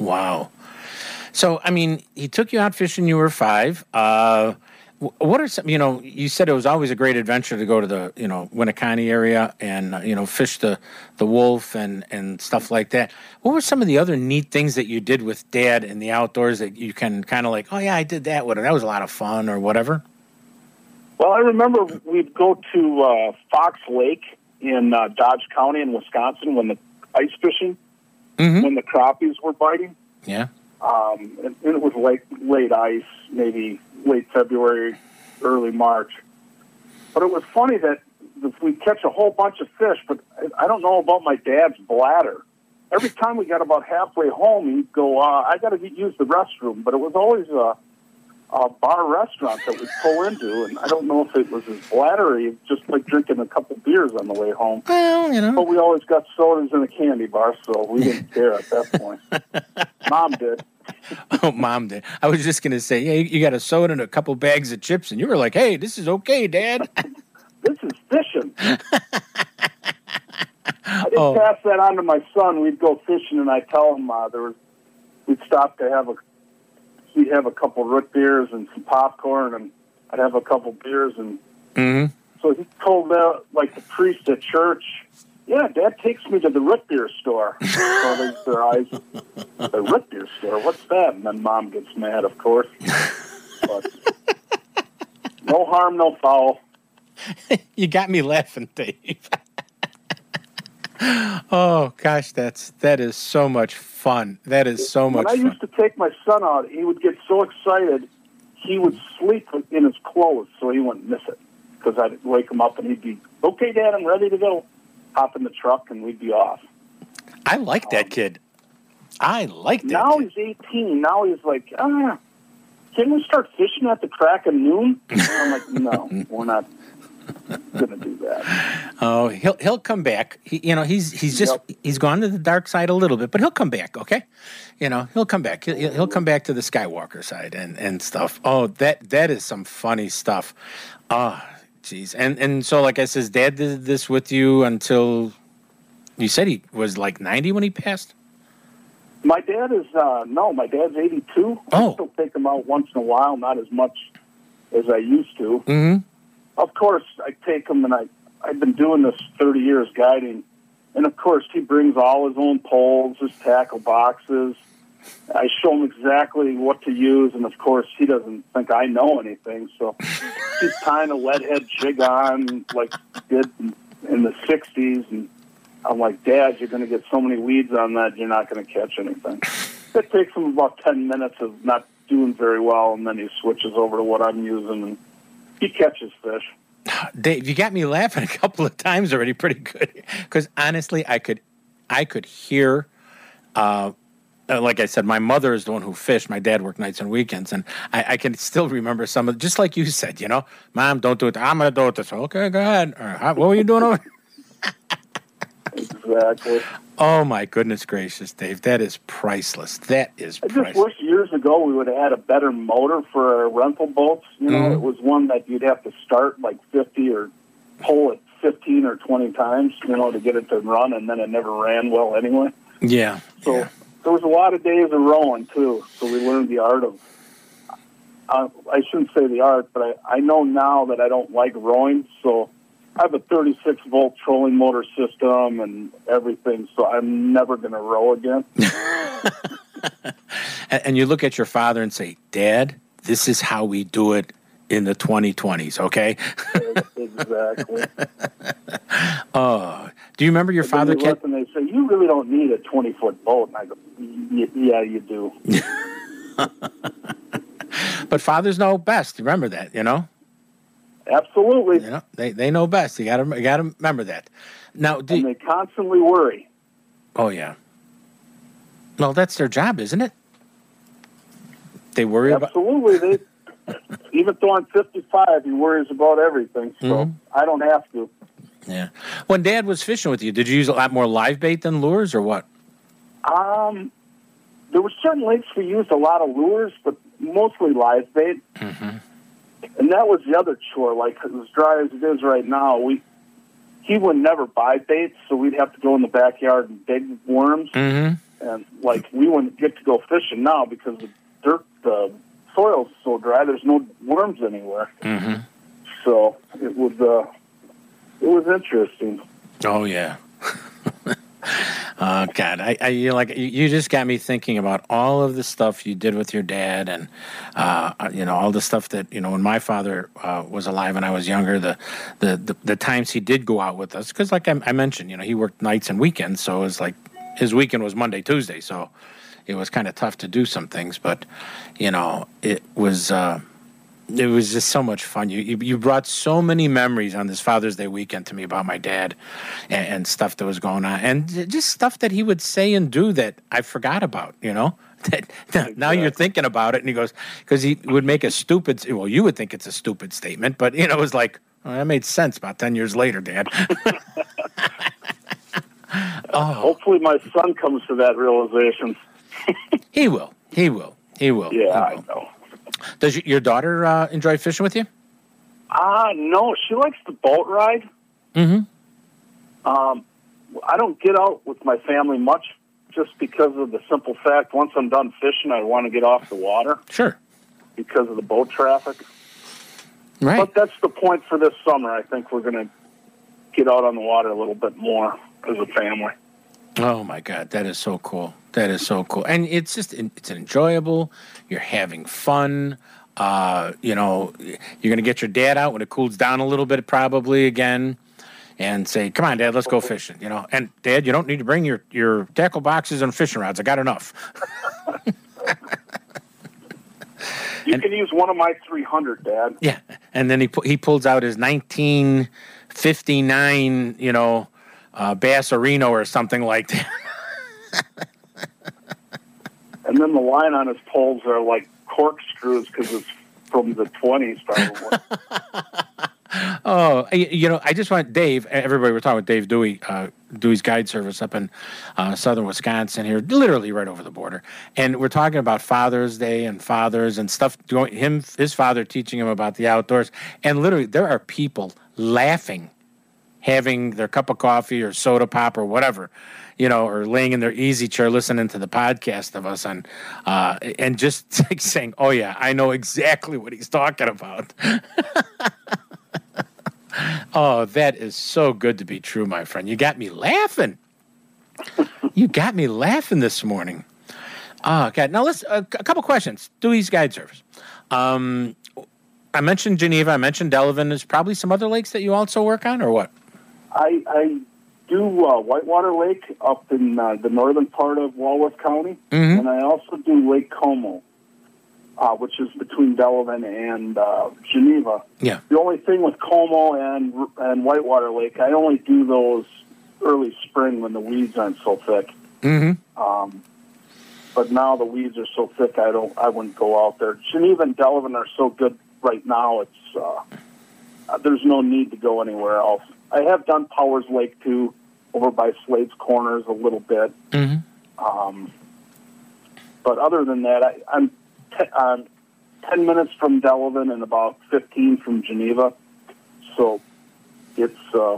So, he took you out fishing. You were 5. What are some, you said it was always a great adventure to go to the, Winneconne area and, fish the wolf and stuff like that. What were some of the other neat things that you did with Dad in the outdoors that you can kind of like, oh, yeah, I did that with him. That was a lot of fun or whatever? Well, I remember we'd go to Fox Lake in Dodge County in Wisconsin when the ice fishing, when the crappies were biting. Yeah. And it was late ice, maybe late February, early March. But it was funny that we'd catch a whole bunch of fish, but I don't know about my dad's bladder. Every time we got about halfway home, he'd go, I got to use the restroom. But it was always a bar restaurant that we'd pull into, and I don't know if it was his bladder or he just like drinking a couple beers on the way home. Well, you know. But we always got sodas in a candy bar, so we didn't care at that point. Mom did. Oh, Mom did. I was just going to say, yeah, you got a soda and a couple bags of chips, and you were like, hey, this is okay, Dad. This is fishing. I didn't pass that on to my son. We'd go fishing, and I'd tell him we'd stop to he'd have a couple root beers and some popcorn, and I'd have a couple beers. And so he told like the priest at church, yeah, Dad takes me to the root beer store. So their eyes, the root beer store, what's that? And then Mom gets mad, of course. But no harm, no foul. You got me laughing, Dave. Oh gosh, that is so much fun. That is so much fun. When I used to take my son out, he would get so excited, he would sleep in his clothes so he wouldn't miss it. Because I'd wake him up and he'd be, okay, Dad, I'm ready to go. Hop in the truck and we'd be off. I like that kid. I like that now kid. He's 18. Now he's like, can we start fishing at the crack of noon? I'm like, no, we're not going to do that. Oh, he'll come back. He's gone to the dark side a little bit, but he'll come back. Okay, he'll come back. He'll come back to the Skywalker side and stuff. Oh, that is some funny stuff. Oh, geez. And so, like I says, Dad did this with you until you said he was like 90 when he passed. My dad is my dad's 82. Oh. I still take him out once in a while, not as much as I used to. Mm-hmm. Of course, I take him, and I've been doing this 30 years guiding, and of course he brings all his own poles, his tackle boxes. I show him exactly what to use, and of course he doesn't think I know anything, so he's tying a lead head jig on like he did in the 60s, and I'm like, Dad, you're going to get so many weeds on that, you're not going to catch anything. It takes him about 10 minutes of not doing very well, and then he switches over to what I'm using, and he catches fish. Dave, you got me laughing a couple of times already pretty good. Because honestly, I could hear, like I said, my mother is the one who fished. My dad worked nights and weekends. And I can still remember some of, just like you said, Mom, don't do it. I'm going to do it this way. Okay, go ahead. What were you doing over? Exactly. Oh, my goodness gracious, Dave. That is priceless. That is priceless. I just wish years ago we would have had a better motor for our rental boats. It was one that you'd have to start like 50 or pull it 15 or 20 times, to get it to run, and then it never ran well anyway. Yeah. So there was a lot of days of rowing, too. So we learned the art of, I shouldn't say the art, but I know now that I don't like rowing, so I have a 36-volt trolling motor system and everything, so I'm never going to row again. And you look at your father and say, Dad, this is how we do it in the 2020s, okay? Exactly. Oh, do you remember your father? And they say, you really don't need a 20-foot boat. And I go, yeah, you do. But fathers know best. Remember that, Absolutely. They know best. You got to remember that. Now, and they constantly worry. Oh yeah. Well, that's their job, isn't it? They worry about. Absolutely. Even though I'm 55, he worries about everything. So I don't have to. Yeah. When Dad was fishing with you, did you use a lot more live bait than lures, or what? There were certain lakes we used a lot of lures, but mostly live bait. Mm-hmm. And that was the other chore. Like, as dry as it is right now, he would never buy baits, so we'd have to go in the backyard and dig worms. Mm-hmm. And, we wouldn't get to go fishing now because the soil's so dry, there's no worms anywhere. Mm-hmm. So it was interesting. Oh, yeah. Oh God, you just got me thinking about all of the stuff you did with your dad, and all the stuff that when my father was alive and I was younger, the times he did go out with us, because like I mentioned, he worked nights and weekends, so it was like his weekend was Monday, Tuesday, so it was kind of tough to do some things, but it was just so much fun. You brought so many memories on this Father's Day weekend to me about my dad and stuff that was going on, and just stuff that he would say and do that I forgot about, That now you're thinking about it, and he goes, because he would make a stupid, well, you would think it's a stupid statement, but, it was like, well, that made sense about 10 years later, Dad. Hopefully my son comes to that realization. He will. Yeah, I know. Does your daughter enjoy fishing with you? No, she likes the boat ride. Mm-hmm. I don't get out with my family much just because of the simple fact, once I'm done fishing, I want to get off the water. Sure. Because of the boat traffic. Right. But that's the point for this summer. I think we're going to get out on the water a little bit more as a family. Oh, my God. That is so cool. And it's enjoyable. You're having fun. You're going to get your dad out when it cools down a little bit probably again and say, come on, Dad, let's go fishing. And, Dad, you don't need to bring your tackle boxes and fishing rods. I got enough. You can use one of my 300, Dad. Yeah. And then he pulls out his 1959, Bassarino or something like that. And then the line on his poles are like corkscrews because it's from the 20s, probably. Oh, I just want Dave. Everybody, we're talking with Dave Dewey, Dewey's Guide Service up in southern Wisconsin here, literally right over the border. And we're talking about Father's Day and fathers and stuff. His father teaching him about the outdoors, and literally there are people laughing, having their cup of coffee or soda pop or whatever, or laying in their easy chair listening to the podcast of us and just like saying, "Oh yeah, I know exactly what he's talking about." Oh, that is so good to be true, my friend. You got me laughing. This morning. Oh, God. Now, let's a couple questions. Dewey's Guide Service. I mentioned Geneva. I mentioned Delavan. There's probably some other lakes that you also work on, or what? I do Whitewater Lake up in the northern part of Walworth County, and I also do Lake Como, which is between Delavan and Geneva. Yeah. The only thing with Como and Whitewater Lake, I only do those early spring when the weeds aren't so thick. Mm-hmm. But now the weeds are so thick, I wouldn't go out there. Geneva and Delavan are so good right now. It's there's no need to go anywhere else. I have done Powers Lake too, over by Slade's Corners a little bit. Mm-hmm. But other than that, I'm 10 minutes from Delavan and about 15 from Geneva. So it's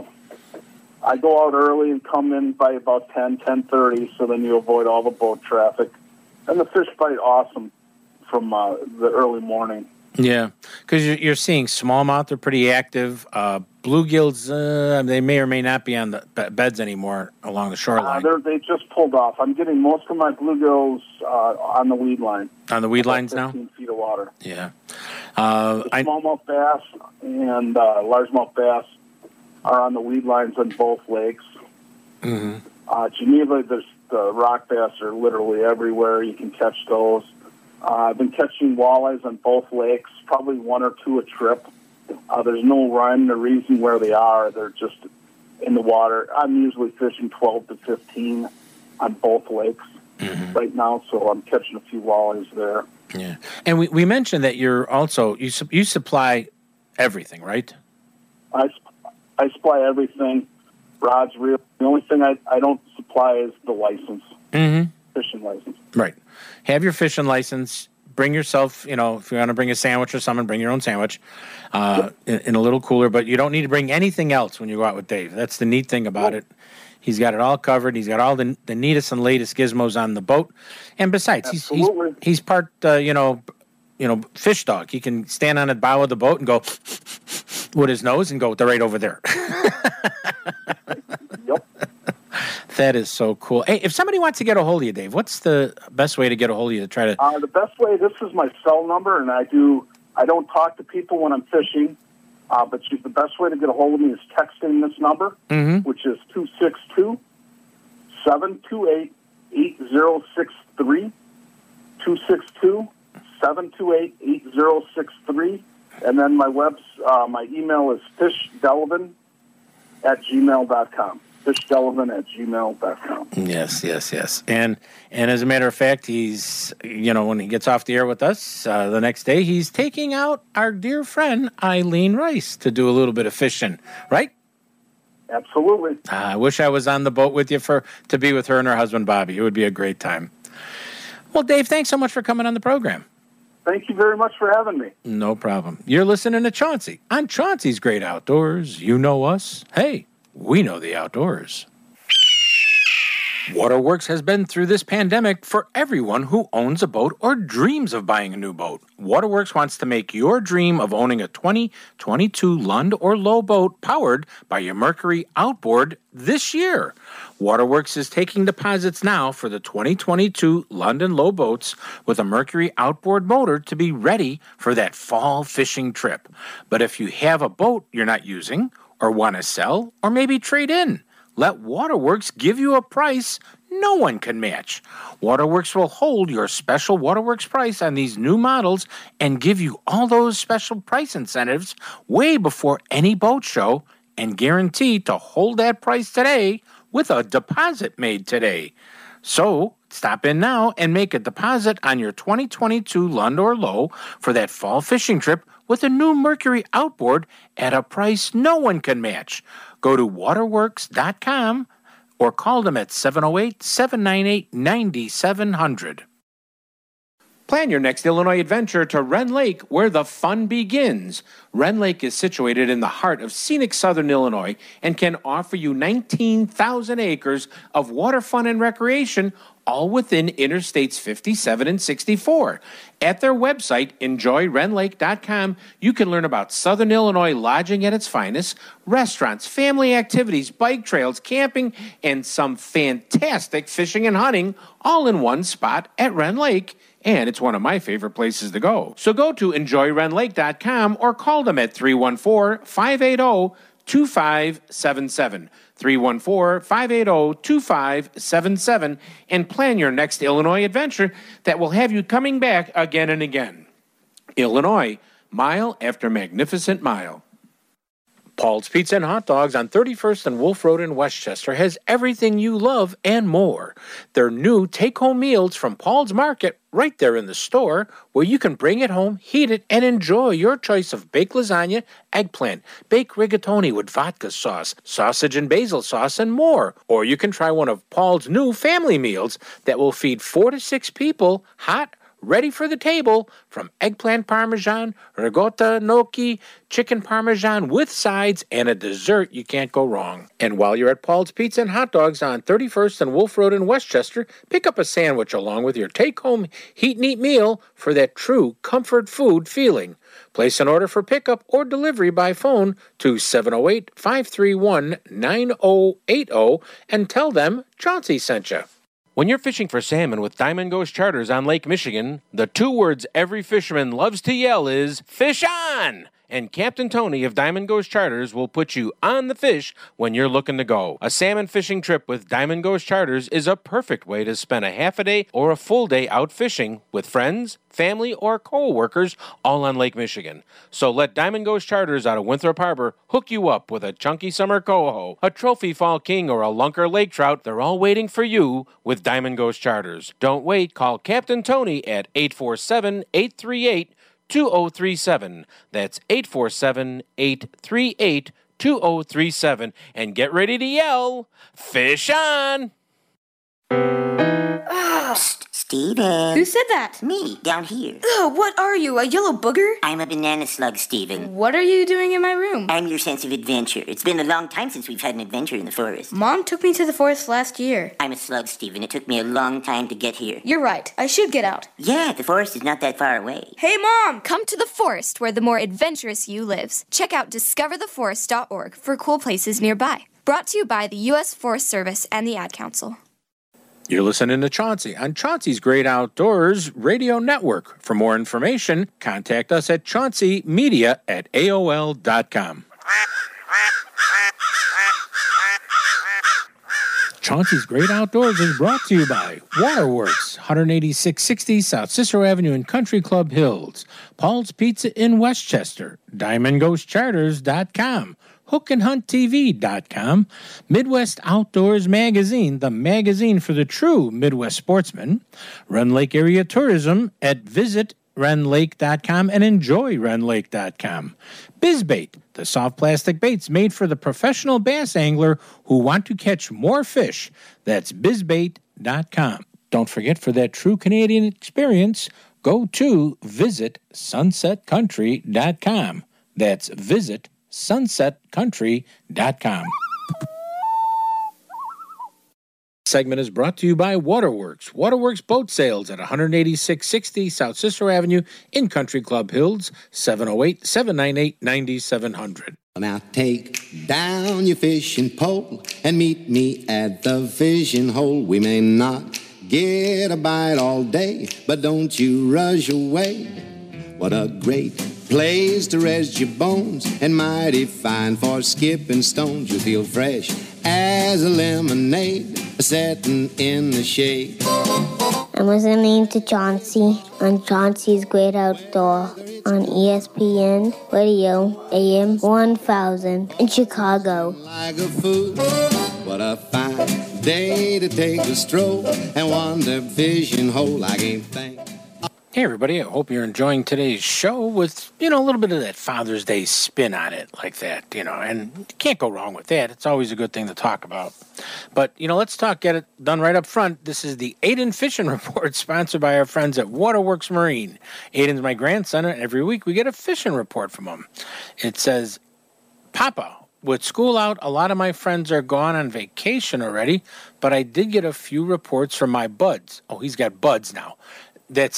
I go out early and come in by about 10:30, so then you avoid all the boat traffic. And the fish bite awesome from the early morning. Yeah, because you're seeing smallmouth, they're pretty active. Bluegills, they may or may not be on the beds anymore along the shoreline. They just pulled off. I'm getting most of my bluegills on the weed line. On the weed lines now? 15 feet of water. Yeah. Smallmouth bass and largemouth bass are on the weed lines on both lakes. Mm-hmm. Geneva, the rock bass are literally everywhere. You can catch those. I've been catching walleyes on both lakes, probably one or two a trip. There's no rhyme or reason where they are. They're just in the water. I'm usually fishing 12 to 15 on both lakes right now, so I'm catching a few walleyes there. Yeah, and we mentioned that you're also you supply everything, right? I supply everything. Rods, reels. The only thing I don't supply is the license, fishing license. Right. Have your fishing license. Bring yourself, if you want to bring a sandwich or something, bring your own sandwich in a little cooler. But you don't need to bring anything else when you go out with Dave. That's the neat thing about it. He's got it all covered. He's got all the neatest and latest gizmos on the boat. And besides, he's part, fish dog. He can stand on the bow of the boat and go with his nose and go, they're right over there. Yep. That is so cool. Hey, if somebody wants to get a hold of you, Dave, what's the best way to get a hold of you to try to... The best way, this is my cell number, and I don't talk to people when I'm fishing, but the best way to get a hold of me is texting this number, which is 262-728-8063, 262-728-8063, and then my email is fishdelavan@gmail.com. fishdelavan@gmail.com. Yes. And as a matter of fact, he's, when he gets off the air with us the next day, he's taking out our dear friend Eileen Rice to do a little bit of fishing, right? Absolutely. I wish I was on the boat with you to be with her and her husband, Bobby. It would be a great time. Well, Dave, thanks so much for coming on the program. Thank you very much for having me. No problem. You're listening to Chauncey on Chauncey's Great Outdoors. You know us. Hey, we know the outdoors. Waterworks has been through this pandemic for everyone who owns a boat or dreams of buying a new boat. Waterworks wants to make your dream of owning a 2022 Lund or Lowe boat powered by your Mercury outboard this year. Waterworks is taking deposits now for the 2022 Lund and Lowe boats with a Mercury outboard motor to be ready for that fall fishing trip. But if you have a boat you're not using or want to sell or maybe trade in, let Waterworks give you a price no one can match. Waterworks will hold your special Waterworks price on these new models and give you all those special price incentives way before any boat show and guarantee to hold that price today with a deposit made today. So stop in now and make a deposit on your 2022 Lund or Lowe for that fall fishing trip with a new Mercury outboard at a price no one can match. Go to waterworks.com or call them at 708-798-9700. Plan your next Illinois adventure to Wren Lake, where the fun begins. Wren Lake is situated in the heart of scenic southern Illinois and can offer you 19,000 acres of water fun and recreation, all within Interstates 57 and 64. At their website, enjoywrenlake.com, you can learn about Southern Illinois lodging at its finest, restaurants, family activities, bike trails, camping, and some fantastic fishing and hunting, all in one spot at Wren Lake. And it's one of my favorite places to go. So go to enjoywrenlake.com or call them at 314-580-2577. 314-580-2577 and plan your next Illinois adventure that will have you coming back again and again. Illinois, mile after magnificent mile. Paul's Pizza and Hot Dogs on 31st and Wolf Road in Westchester has everything you love and more. Their new take-home meals from Paul's Market right there in the store where you can bring it home, heat it, and enjoy your choice of baked lasagna, eggplant, baked rigatoni with vodka sauce, sausage and basil sauce, and more. Or you can try one of Paul's new family meals that will feed 4 to 6 people hot, ready for the table, from eggplant parmesan, ricotta gnocchi, chicken parmesan with sides, and a dessert you can't go wrong. And while you're at Paul's Pizza and Hot Dogs on 31st and Wolf Road in Westchester, pick up a sandwich along with your take-home heat and eat meal for that true comfort food feeling. Place an order for pickup or delivery by phone to 708-531-9080 and tell them Chauncey sent you. When you're fishing for salmon with Diamond Ghost Charters on Lake Michigan, the 2 words every fisherman loves to yell is, "Fish on!" And Captain Tony of Diamond Ghost Charters will put you on the fish when you're looking to go. A salmon fishing trip with Diamond Ghost Charters is a perfect way to spend a half a day or a full day out fishing with friends, family, or co-workers all on Lake Michigan. So let Diamond Ghost Charters out of Winthrop Harbor hook you up with a chunky summer coho, a trophy fall king, or a lunker lake trout. They're all waiting for you with Diamond Ghost Charters. Don't wait. Call Captain Tony at 847-838-2037. That's 847-838-2037. And get ready to yell, "Fish on!" Steven. Who said that? Me, down here. Ugh, what are you, a yellow booger? I'm a banana slug, Steven. What are you doing in my room? I'm your sense of adventure. It's been a long time since we've had an adventure in the forest. Mom took me to the forest last year. I'm a slug, Steven. It took me a long time to get here. You're right. I should get out. Yeah, the forest is not that far away. Hey, Mom! Come to the forest where the more adventurous you lives. Check out discovertheforest.org for cool places nearby. Brought to you by the U.S. Forest Service and the Ad Council. You're listening to Chauncey on Chauncey's Great Outdoors Radio Network. For more information, contact us at chaunceymedia@aol.com. Chauncey's Great Outdoors is brought to you by Waterworks, 18660 South Cicero Avenue in Country Club Hills, Paul's Pizza in Westchester, DiamondGhostCharters.com, HookandHuntTV.com, Midwest Outdoors Magazine, the magazine for the true Midwest sportsman, Rend Lake Area Tourism at visitRendLake.com and enjoyRendLake.com. BizBait, the soft plastic baits made for the professional bass angler who want to catch more fish. That's BizBait.com. Don't forget, for that true Canadian experience, go to visitSunsetCountry.com. That's visitSunsetCountry.com. Segment is brought to you by Waterworks. Waterworks Boat Sales at 18660 South Cicero Avenue in Country Club Hills, 708-798-9700. Now take down your fishing pole and meet me at the fishing hole. We may not get a bite all day, but don't you rush away. What a great place to rest your bones, and mighty fine for skipping stones. You feel fresh as a lemonade, setting in the shade. I'm listening to Chauncey on Chauncey's Great Outdoor on ESPN Radio AM 1000 in Chicago. Like a fool, what a fine day to take a stroll and wander fishing hole. I can't think. Hey everybody, I hope you're enjoying today's show with, a little bit of that Father's Day spin on it like that, and you can't go wrong with that. It's always a good thing to talk about. But, let's get it done right up front. This is the Aiden Fishing Report, sponsored by our friends at Waterworks Marine. Aiden's my grandson, and every week we get a fishing report from him. It says, Papa, with school out, a lot of my friends are gone on vacation already, but I did get a few reports from my buds. Oh, he's got buds now. That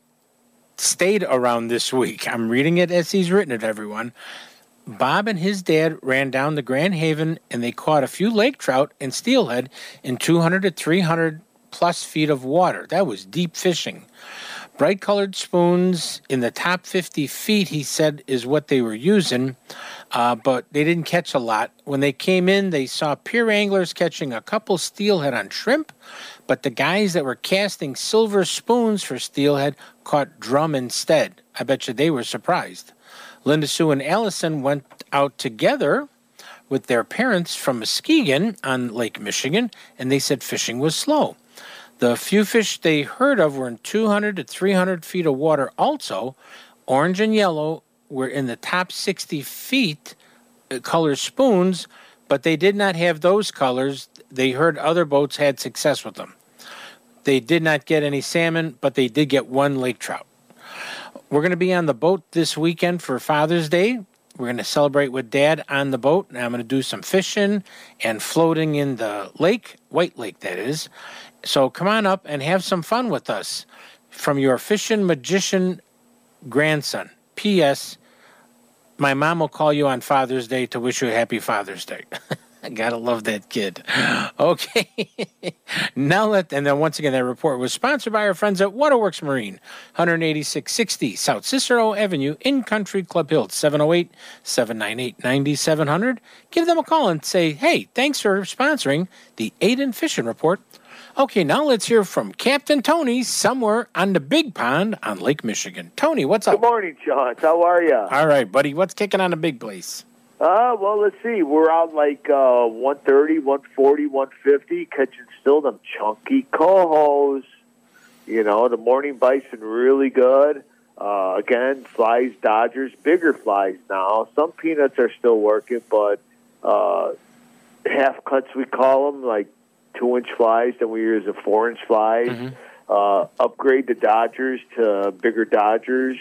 stayed around this week. I'm reading it as he's written it, everyone. Bob and his dad ran down to Grand Haven, and they caught a few lake trout and steelhead in 200 to 300 plus feet of water. That was deep fishing. Bright colored spoons in the top 50 feet, he said, is what they were using, but they didn't catch a lot. When they came in, they saw pier anglers catching a couple steelhead on shrimp, but the guys that were casting silver spoons for steelhead caught drum instead. I bet you they were surprised. Linda Sue and Allison went out together with their parents from Muskegon on Lake Michigan, and they said fishing was slow. The few fish they heard of were in 200 to 300 feet of water also. Orange and yellow were in the top 60 feet color spoons, but they did not have those colors. They heard other boats had success with them. They did not get any salmon, but they did get one lake trout. We're going to be on the boat this weekend for Father's Day. We're going to celebrate with Dad on the boat, and I'm going to do some fishing and floating in the lake, White Lake that is. So come on up and have some fun with us. From your fishing magician grandson. P.S. My mom will call you on Father's Day to wish you a happy Father's Day. I gotta love that kid. Okay. And then once again, that report was sponsored by our friends at Waterworks Marine, 18660 South Cicero Avenue in Country Club Hills, 708-798-9700. Give them a call and say, hey, thanks for sponsoring the Aiden Fishing Report. Okay, now let's hear from Captain Tony somewhere on the big pond on Lake Michigan. Tony, what's up? Good morning, John. How are you? All right, buddy. What's kicking on the big place? Well, let's see. We're out like 130, 140, 150, catching still them chunky cohos. The morning bison really good. Again, flies, dodgers, bigger flies now. Some peanuts are still working, but half cuts we call them, like 2-inch flies. Then we use a 4-inch flies. Mm-hmm. Upgrade the dodgers to bigger dodgers.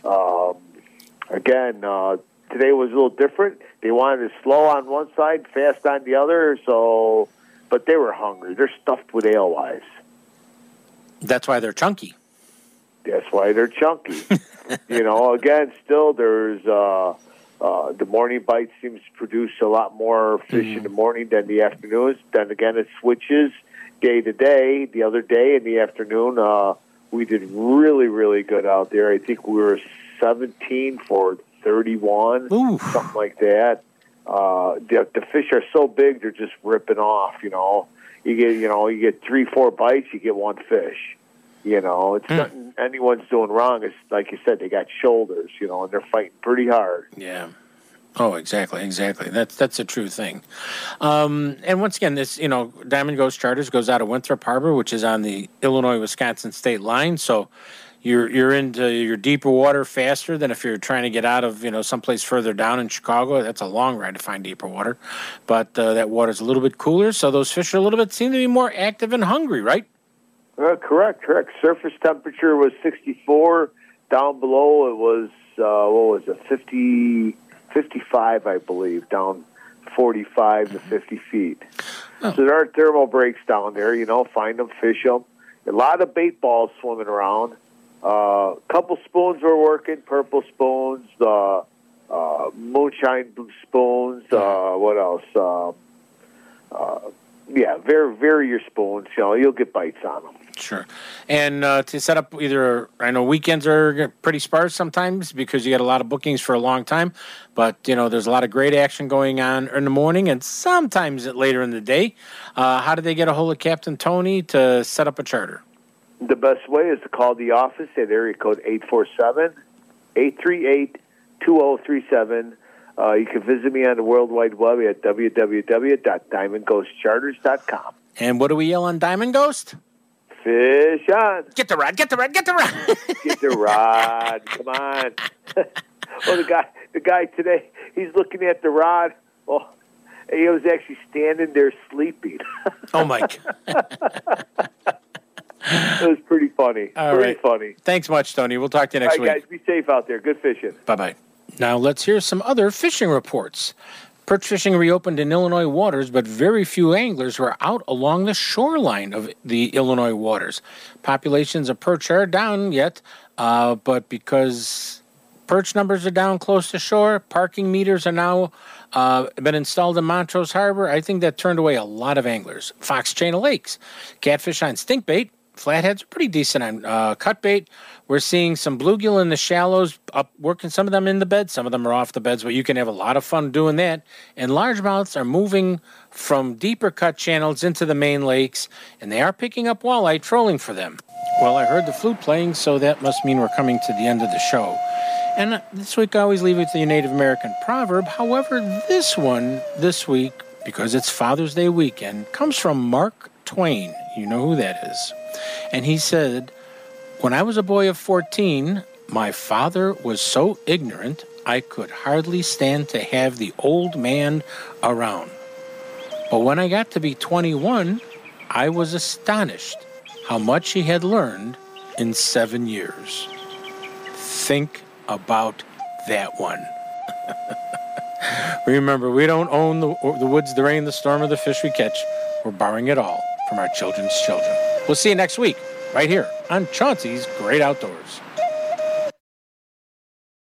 Again, today was a little different. They wanted it slow on one side, fast on the other. But they were hungry. They're stuffed with alewives. That's why they're chunky. That's why they're chunky. Again, still there's The morning bite seems to produce a lot more fish in the morning than the afternoons. Then again, it switches day to day. The other day in the afternoon, we did really, really good out there. I think we were 17 for 31, something like that. The fish are so big, they're just ripping off, You get 3-4 bites, you get one fish. It's nothing anyone's doing wrong. It's like you said, they got shoulders, and they're fighting pretty hard. Yeah. Oh, exactly. That's a true thing. And once again, this, Diamond Ghost Charters goes out of Winthrop Harbor, which is on the Illinois-Wisconsin state line. So you're into your deeper water faster than if you're trying to get out of, someplace further down in Chicago. That's a long ride to find deeper water. But that water's a little bit cooler, so those fish seem to be more active and hungry, right? Correct. Surface temperature was 64. Down below, it was, 55, I believe, down 45 to 50 feet. Oh. So there are thermal breaks down there, find them, fish them. A lot of bait balls swimming around. Couple spoons were working, purple spoons, moonshine spoons, what else? Vary your spoons. You'll get bites on them. Sure. And to set up I know weekends are pretty sparse sometimes because you get a lot of bookings for a long time, but, there's a lot of great action going on in the morning and sometimes later in the day. How do they get a hold of Captain Tony to set up a charter? The best way is to call the office at area code 847-838-2037. You can visit me on the World Wide Web at www.diamondghostcharters.com. And what do we yell on Diamond Ghost? Fish on. Get the rod. Get the rod. Come on. The guy today, he's looking at the rod. Well, he was actually standing there sleeping. Oh, my God. It was pretty funny. Pretty funny. Thanks much, Tony. We'll talk to you next week. All right, guys, be safe out there. Good fishing. Bye-bye. Now let's hear some other fishing reports. Perch fishing reopened in Illinois waters, but very few anglers were out along the shoreline of the Illinois waters. Populations of perch are down yet, but because perch numbers are down close to shore, parking meters are now been installed in Montrose Harbor. I think that turned away a lot of anglers. Fox Channel Lakes, catfish on stinkbait. Flatheads are pretty decent on cutbait. We're seeing some bluegill in the shallows, up working some of them in the bed. Some of them are off the beds, but you can have a lot of fun doing that. And largemouths are moving from deeper cut channels into the main lakes, and they are picking up walleye, trolling for them. Well, I heard the flute playing, so that must mean we're coming to the end of the show. And this week I always leave it to the Native American proverb. However, this one, this week, because it's Father's Day weekend, comes from Mark Twain. You know who that is. And he said, "When I was a boy of 14, my father was so ignorant I could hardly stand to have the old man around. But when I got to be 21, I was astonished how much he had learned in 7 years." Think about that one. Remember, we don't own the woods, the rain, the storm, or the fish we catch. We're borrowing it all from our children's children. We'll see you next week, right here on Chauncey's Great Outdoors.